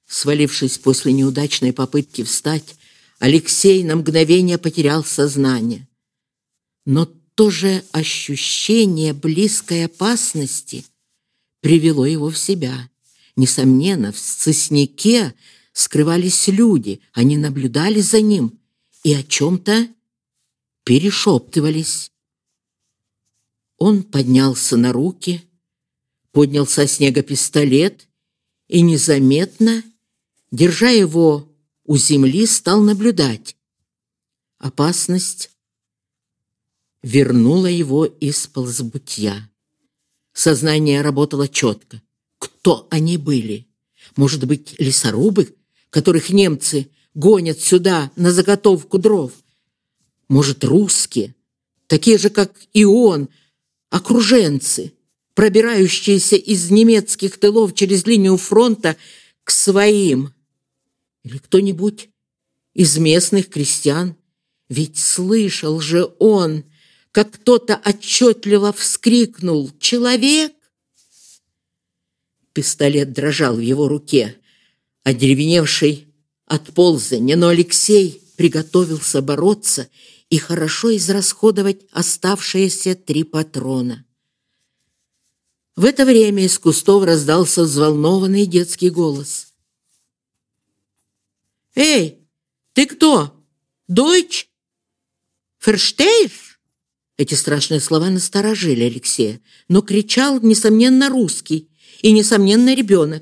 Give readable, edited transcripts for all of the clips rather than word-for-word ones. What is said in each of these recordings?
Свалившись после неудачной попытки встать, Алексей на мгновение потерял сознание. Но то же ощущение близкой опасности привело его в себя. Несомненно, в сосняке скрывались люди, они наблюдали за ним и о чем-то перешептывались. Он поднялся на руки, поднял со снега пистолет и незаметно, держа его у земли, стал наблюдать. Опасность вернула его из ползбытия. Сознание работало четко. Кто они были? Может быть, лесорубы, которых немцы гонят сюда на заготовку дров? Может, русские, такие же, как и он, окруженцы, пробирающиеся из немецких тылов через линию фронта к своим? Или кто-нибудь из местных крестьян? Ведь слышал же он, как кто-то отчетливо вскрикнул: «Человек!» Пистолет дрожал в его руке, одеревеневший от ползания, но Алексей приготовился бороться и хорошо израсходовать оставшиеся 3 патрона. В это время из кустов раздался взволнованный детский голос. «Эй, ты кто? Дойч? Ферштейш?» Эти страшные слова насторожили Алексея, но кричал, несомненно, русский и, несомненно, ребенок.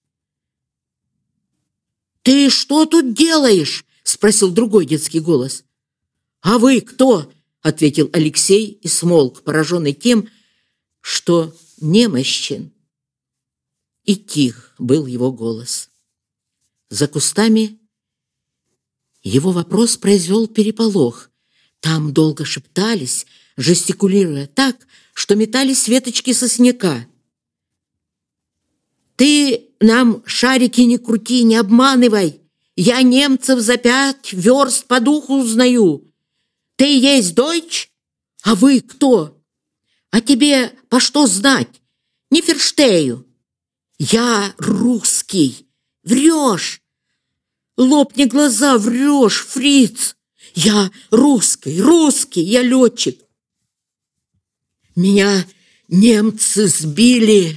«Ты что тут делаешь?» — спросил другой детский голос. «А вы кто?» — ответил Алексей и смолк, пораженный тем, что немощен и тих был его голос. За кустами его вопрос произвел переполох. Там долго шептались, жестикулируя так, что метались веточки сосняка. «Ты нам шарики не крути, не обманывай! Я немцев за 5 верст по духу узнаю! Ты есть дойч? А вы кто? А тебе по что знать? Не ферштею! Я русский! Врешь! Лопни глаза, врешь, фриц! Я русский, я летчик! Меня немцы сбили!»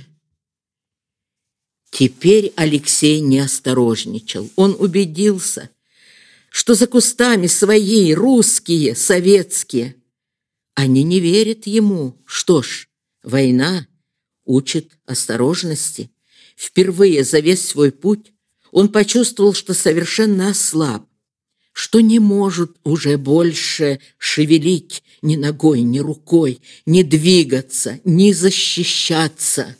Теперь Алексей не осторожничал. Он убедился, что за кустами свои, русские, советские. Они не верят ему. Что ж, война учит осторожности. Впервые за весь свой путь он почувствовал, что совершенно ослаб, что не может уже больше шевелить ни ногой, ни рукой, ни двигаться, ни защищаться.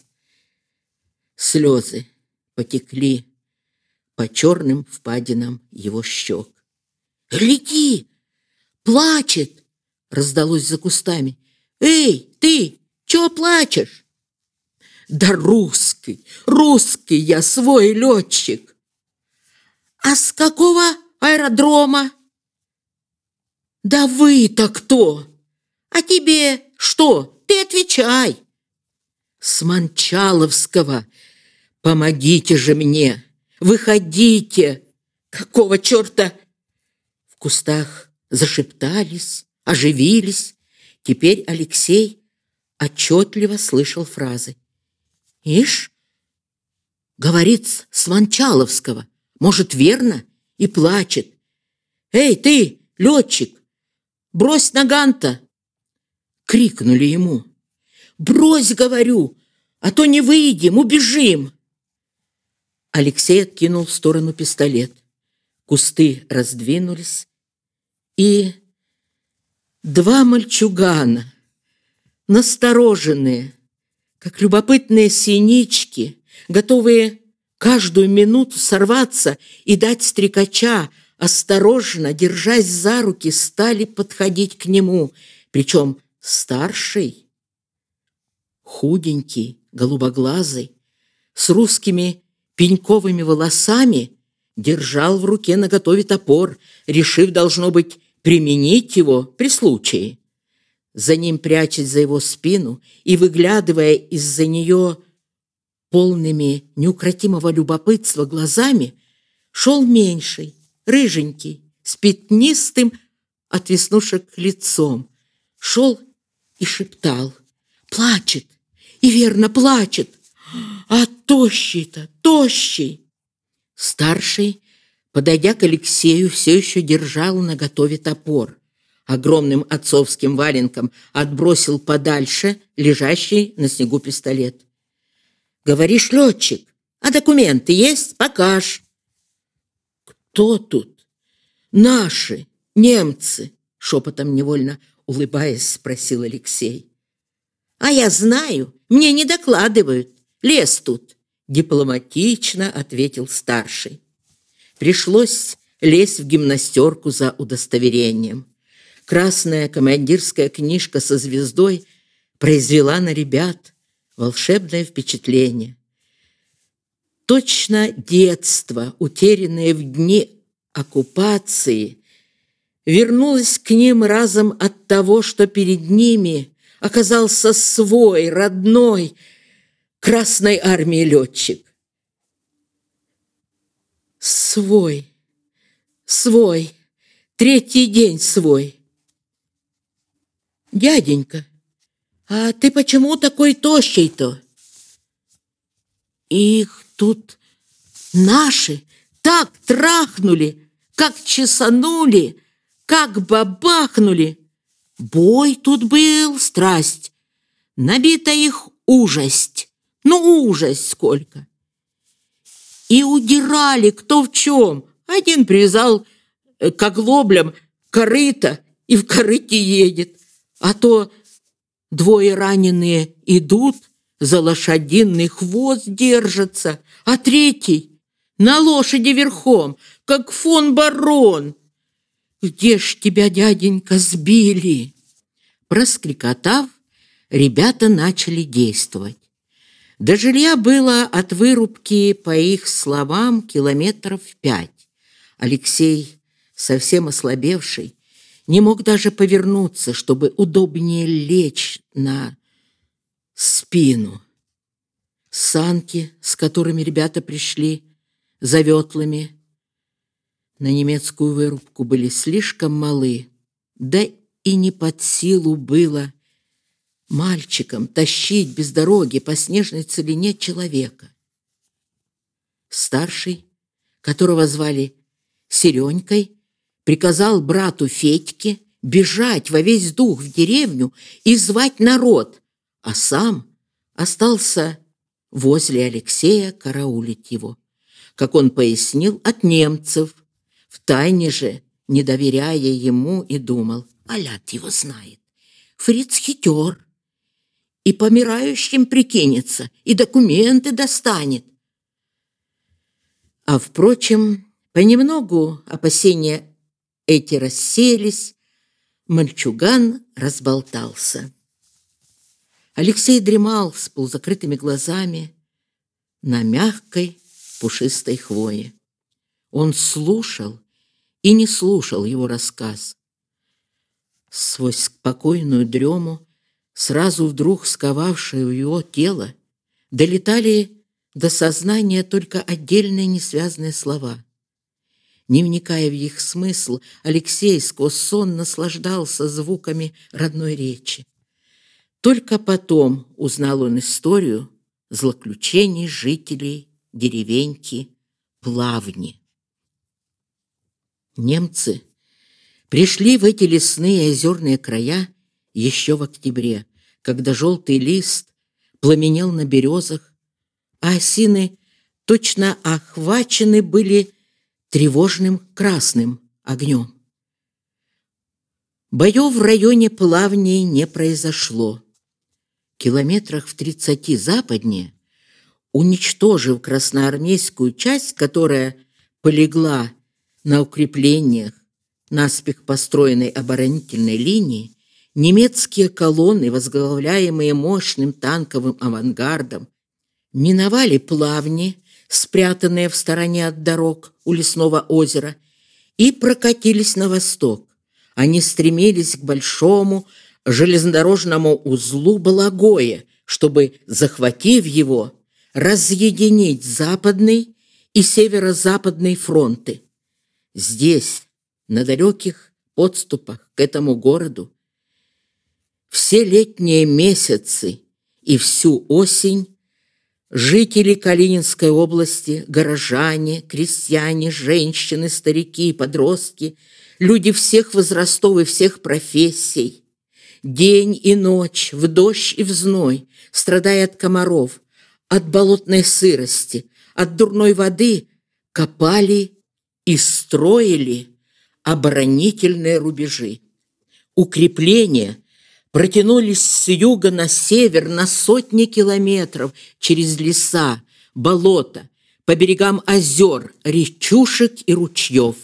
Слезы потекли по черным впадинам его щек. «Гляди! Плачет!» — раздалось за кустами. «Эй, ты, чего плачешь?» «Да русский я, свой летчик!» «А с какого аэродрома?» «Да вы-то кто? А тебе что? Ты отвечай!» «С Манчаловского! Помогите же мне! Выходите! Какого черта?» В кустах зашептались, оживились. Теперь Алексей отчетливо слышал фразы. «Ишь, говорит, с Манчаловского, может, верно?» И плачет. «Эй, ты, летчик, брось наган-то!» Крикнули ему. «Брось, говорю, а то не выйдем, убежим!» Алексей откинул в сторону пистолет. Кусты раздвинулись, и 2 мальчугана, настороженные, как любопытные синички, готовые каждую минуту сорваться и дать стрекача, осторожно, держась за руки, стали подходить к нему. Причем старший, худенький, голубоглазый, с русскими пеньковыми волосами, держал в руке наготове топор, решив, должно быть, применить его при случае. За ним, прячась за его спину и выглядывая из-за нее полными неукротимого любопытства глазами шел меньший, рыженький, с пятнистым от веснушек лицом. Шел и шептал: «Плачет, и верно плачет, а тощий-то, тощий!» Старший, подойдя к Алексею, все еще держал наготове топор. Огромным отцовским валенком отбросил подальше лежащий на снегу пистолет. «Говоришь, летчик, а документы есть? Покажь!» «Кто тут?» «Наши, немцы!» — шепотом невольно улыбаясь, спросил Алексей. «А я знаю, мне не докладывают. Лес тут», — дипломатично ответил старший. Пришлось лезть в гимнастерку за удостоверением. Красная командирская книжка со звездой произвела на ребят волшебное впечатление. Точно детство, утерянное в дни оккупации, вернулось к ним разом от того, что перед ними оказался свой, родной, Красной армии летчик. Свой, третий день свой. «Дяденька, а ты почему такой тощий-то?» «Их тут наши так трахнули, как чесанули, как бабахнули. Бой тут был, страсть, набита их ужасть, ужасть сколько. И удирали кто в чем. Один привязал к оглоблям корыто и в корыте едет, а то двое раненые идут, за лошадиный хвост держатся, а третий на лошади верхом, как фон Барон. Где ж тебя, дяденька, сбили?» Проскрикотав, ребята начали действовать. До жилья было от вырубки, по их словам, 5 километров. Алексей, совсем ослабевший, не мог даже повернуться, чтобы удобнее лечь на спину. Санки, с которыми ребята пришли за ветлами на немецкую вырубку, были слишком малы, да и не под силу было мальчикам тащить без дороги по снежной целине человека. Старший, которого звали Серенькой, приказал брату Федьке бежать во весь дух в деревню и звать народ, а сам остался возле Алексея караулить его, как он пояснил, от немцев, втайне же не доверяя ему, и думал: аляд его знает, фриц хитер, и помирающим прикинется, и документы достанет. А, впрочем, понемногу опасения эти рассеялись, мальчуган разболтался. Алексей дремал с полузакрытыми глазами на мягкой пушистой хвое. Он слушал и не слушал его рассказ. Сквозь спокойную дрему, сразу вдруг сковавшую его тело, долетали до сознания только отдельные несвязные слова. Не вникая в их смысл, Алексей сквозь сон наслаждался звуками родной речи. Только потом узнал он историю злоключений жителей деревеньки Плавни. Немцы пришли в эти лесные и озерные края еще в октябре, когда желтый лист пламенел на березах, а осины точно охвачены были тревожным красным огнем. Боев в районе Плавней не произошло. Километрах в 30 западнее, уничтожив красноармейскую часть, которая полегла на укреплениях наспех построенной оборонительной линии, немецкие колонны, возглавляемые мощным танковым авангардом, миновали Плавни, спрятанные в стороне от дорог у лесного озера, и прокатились на восток. Они стремились к большому железнодорожному узлу Балагое, чтобы, захватив его, разъединить Западный и Северо-Западный фронты. Здесь, на далеких подступах к этому городу, все летние месяцы и всю осень жители Калининской области, горожане, крестьяне, женщины, старики, подростки, люди всех возрастов и всех профессий, день и ночь, в дождь и в зной, страдая от комаров, от болотной сырости, от дурной воды, копали и строили оборонительные рубежи. Укрепления протянулись с юга на север на сотни километров через леса, болота, по берегам озер, речушек и ручьев.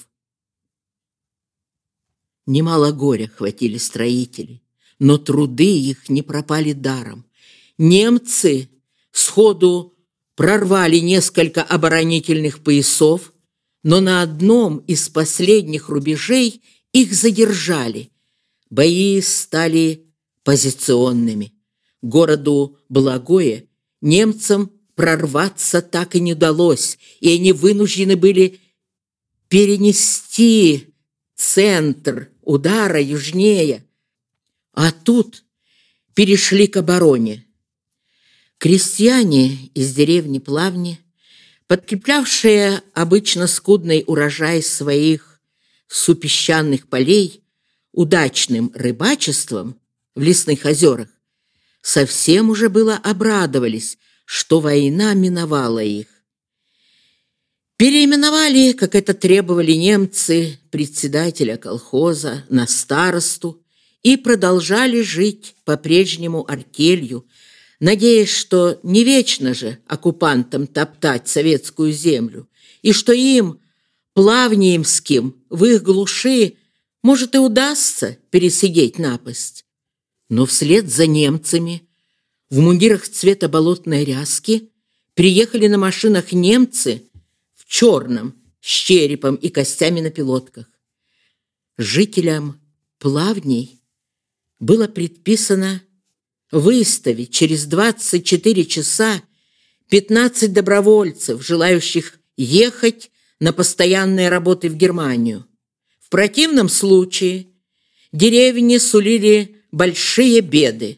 Немало горя хватили строители, но труды их не пропали даром. Немцы сходу прорвали несколько оборонительных поясов, но на одном из последних рубежей их задержали. Бои стали позиционными. Городу Благое немцам прорваться так и не удалось, и они вынуждены были перенести центр удара южнее, а тут перешли к обороне. Крестьяне из деревни Плавни, подкреплявшие обычно скудный урожай своих супесчаных полей удачным рыбачеством в лесных озерах, совсем уже было обрадовались, что война миновала их. Переименовали, как это требовали немцы, председателя колхоза на старосту и продолжали жить по-прежнему артелью, надеясь, что не вечно же оккупантам топтать советскую землю, и что им, плавниемским, в их глуши, может и удастся пересидеть напасть. Но вслед за немцами в мундирах цвета болотной ряски приехали на машинах немцы в черном, с черепом и костями на пилотках. Жителям Плавней было предписано выставить через 24 часа 15 добровольцев, желающих ехать на постоянные работы в Германию. В противном случае деревни сулили большие беды.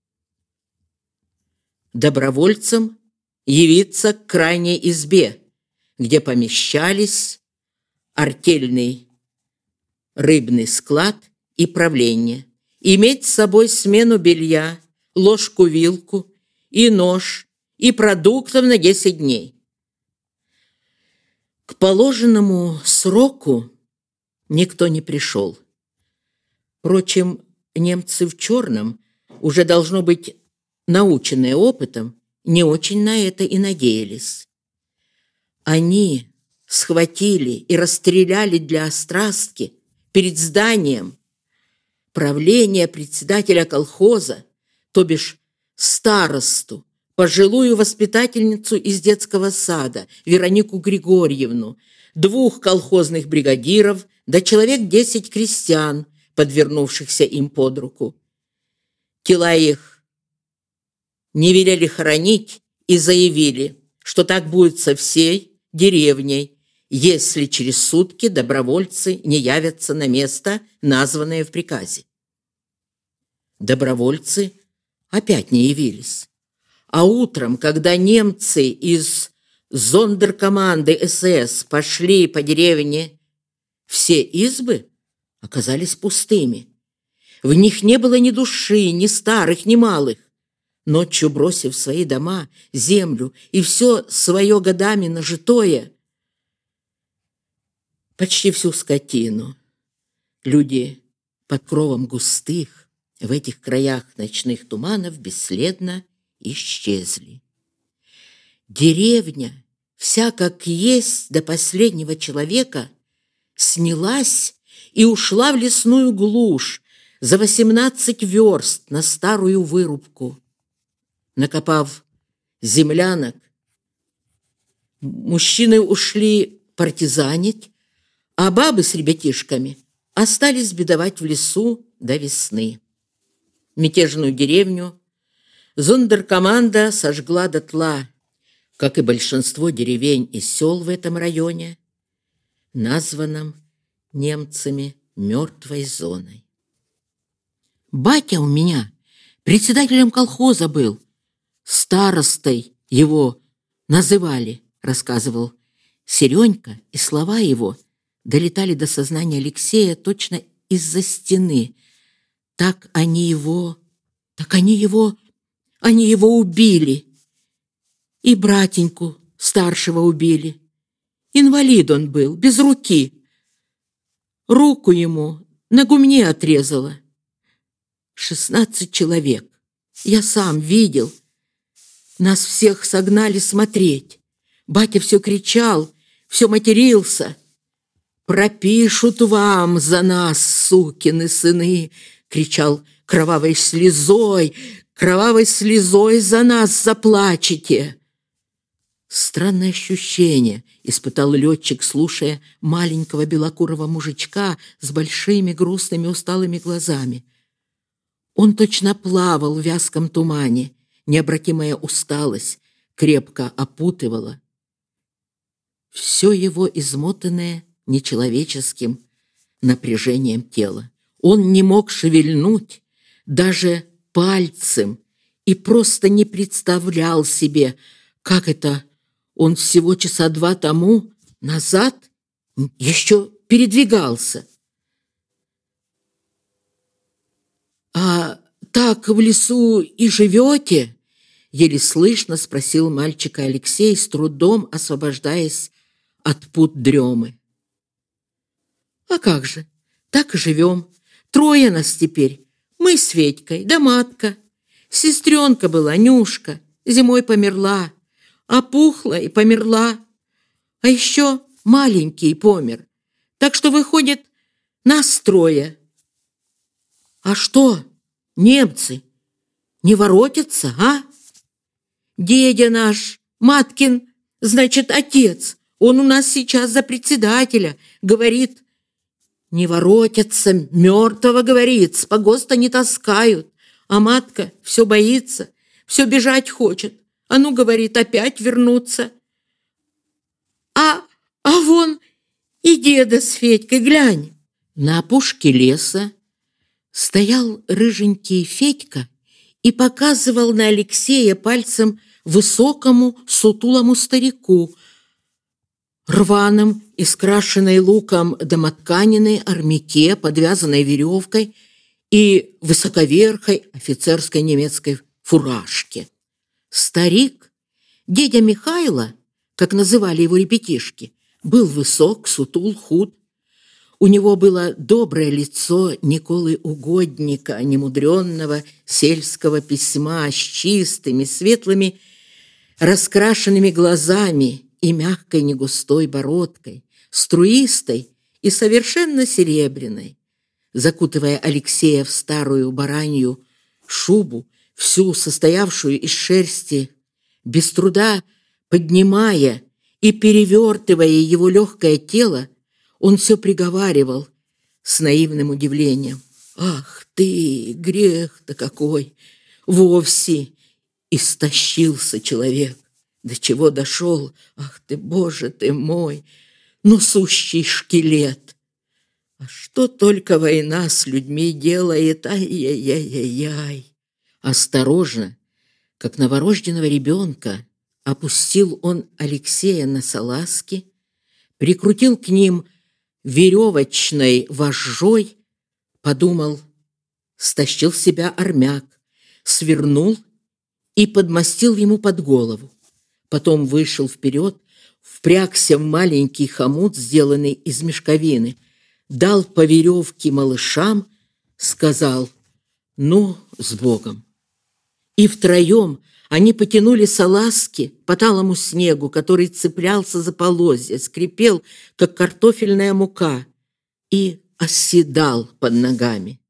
Добровольцам явиться к крайней избе, где помещались артельный рыбный склад и правление, иметь с собой смену белья, ложку-вилку и нож, и продуктов на 10 дней. К положенному сроку никто не пришел. Впрочем, немцы в черном, уже должно быть наученные опытом, не очень на это и надеялись. Они схватили и расстреляли для острастки перед зданием правления председателя колхоза, то бишь старосту, пожилую воспитательницу из детского сада Веронику Григорьевну, 2 колхозных бригадиров, да человек 10 крестьян, подвернувшихся им под руку. Тела их не велели хоронить и заявили, что так будет со всей деревней, если через сутки добровольцы не явятся на место, названное в приказе. Добровольцы опять не явились. А утром, когда немцы из зондеркоманды СС пошли по деревне, все избы оказались пустыми. В них не было ни души, ни старых, ни малых. Ночью, бросив свои дома, землю и все свое годами нажитое, почти всю скотину, люди под кровом густых в этих краях ночных туманов бесследно исчезли. Деревня, вся как есть до последнего человека, снялась и ушла в лесную глушь за 18 верст на старую вырубку. Накопав землянок, мужчины ушли партизанить, а бабы с ребятишками остались бедовать в лесу до весны. Мятежную деревню зондеркоманда сожгла дотла. как и большинство деревень и сел в этом районе, названном немцами мертвой зоной. Батя у меня председателем колхоза был, старостой его называли, рассказывал Серенька, и слова его долетали до сознания Алексея точно из-за стены. Они его убили. И братеньку старшего убили. Инвалид он был, без руки. Руку ему на гумне отрезало. 16 человек. Я сам видел. Нас всех согнали смотреть. Батя все кричал, все матерился. «Пропишут вам за нас, сукины сыны!» — кричал кровавой слезой за нас заплачете. Странное ощущение испытал летчик, слушая маленького белокурого мужичка с большими грустными усталыми глазами. Он точно плавал в вязком тумане, необратимая усталость крепко опутывала все его измотанное нечеловеческим напряжением тела. Он не мог шевельнуть даже пальцем и просто не представлял себе, как это он всего часа 2 тому назад еще передвигался. «А так в лесу и живете?» — еле слышно спросил мальчика Алексей, с трудом освобождаясь от пут дремы. «А как же, так и живем. 3 нас теперь. Мы с Федькой, да матка. Сестренка была, Нюшка, зимой померла. Опухла и померла. А еще маленький помер. Так что, выходит, нас 3. А что, немцы не воротятся, а? Дедя наш, Маткин, значит, отец, он у нас сейчас за председателя, говорит, не воротятся, мертвого, говорит, с погоста не таскают. А матка все боится, все бежать хочет. А ну, говорит, опять вернуться. А вон и деда с Федькой, глянь. На опушке леса стоял рыженький Федька и показывал на Алексея пальцем высокому сутулому старику, рваном, искрашенной луком домотканиной армяке, подвязанной веревкой и высоковерхой офицерской немецкой фуражке. Старик, дядя Михайло, как называли его ребятишки, был высок, сутул, худ. У него было доброе лицо Николы Угодника, немудренного сельского письма, с чистыми, светлыми, раскрашенными глазами и мягкой негустой бородкой, струистой и совершенно серебряной. Закутывая Алексея в старую баранью шубу, всю состоявшую из шерсти, без труда поднимая и перевертывая его легкое тело, он все приговаривал с наивным удивлением. «Ах ты, грех-то какой! Вовсе истощился человек! До чего дошел? Ах ты, Боже ты мой! Ну, сущий шкелет! А что только война с людьми делает! Ай-яй-яй-яй-яй!» Осторожно, как новорожденного ребенка, опустил он Алексея на салазки, прикрутил к ним веревочной вожжой, подумал, стащил с себя армяк, свернул и подмастил ему под голову. Потом вышел вперед, впрягся в маленький хомут, сделанный из мешковины, дал по веревке малышам, сказал: «Ну, с Богом!» И втроем они потянули салазки по талому снегу, который цеплялся за полозья, скрипел, как картофельная мука, и оседал под ногами.